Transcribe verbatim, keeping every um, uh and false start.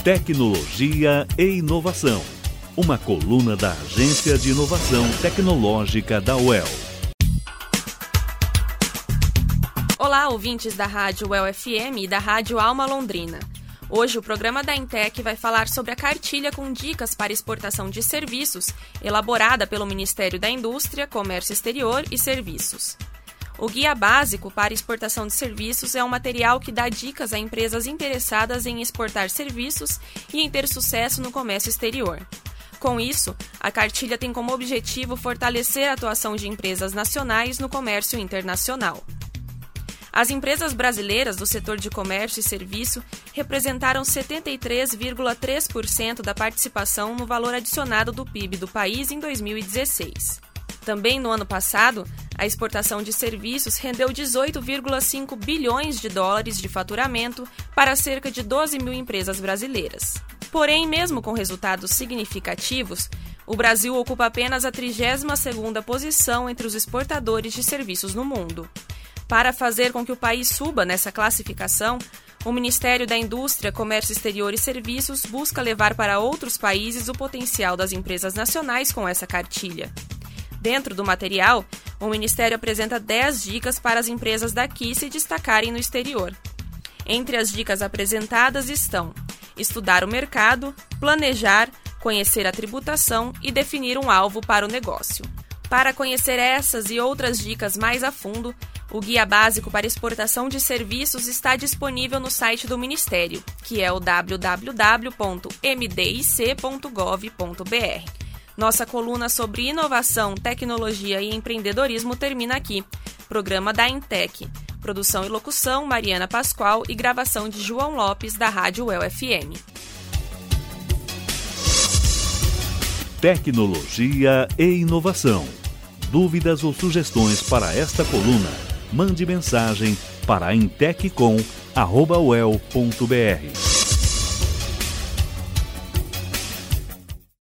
Tecnologia e Inovação, uma coluna da Agência de Inovação Tecnológica da U E L. Olá, ouvintes da Rádio U E L F M e da Rádio Alma Londrina. Hoje o programa da Intec vai falar sobre a cartilha com dicas para exportação de serviços, elaborada pelo Ministério da Indústria, Comércio Exterior e Serviços. O Guia Básico para Exportação de Serviços é um material que dá dicas a empresas interessadas em exportar serviços e em ter sucesso no comércio exterior. Com isso, a cartilha tem como objetivo fortalecer a atuação de empresas nacionais no comércio internacional. As empresas brasileiras do setor de comércio e serviço representaram setenta e três vírgula três por cento da participação no valor adicionado do P I B do país em dois mil e dezesseis. Também no ano passado, a exportação de serviços rendeu dezoito vírgula cinco bilhões de dólares de faturamento para cerca de doze mil empresas brasileiras. Porém, mesmo com resultados significativos, o Brasil ocupa apenas a trigésima segunda posição entre os exportadores de serviços no mundo. Para fazer com que o país suba nessa classificação, o Ministério da Indústria, Comércio Exterior e Serviços busca levar para outros países o potencial das empresas nacionais com essa cartilha. Dentro do material, o Ministério apresenta dez dicas para as empresas daqui se destacarem no exterior. Entre as dicas apresentadas estão estudar o mercado, planejar, conhecer a tributação e definir um alvo para o negócio. Para conhecer essas e outras dicas mais a fundo, o Guia Básico para Exportação de Serviços está disponível no site do Ministério, que é o w w w ponto m d i c ponto gov ponto b r. Nossa coluna sobre inovação, tecnologia e empreendedorismo termina aqui. Programa da Intec. Produção e locução, Mariana Pascoal e gravação de João Lopes, da Rádio U E L F M. Tecnologia e inovação. Dúvidas ou sugestões para esta coluna? Mande mensagem para inteccom arroba u e l ponto b r.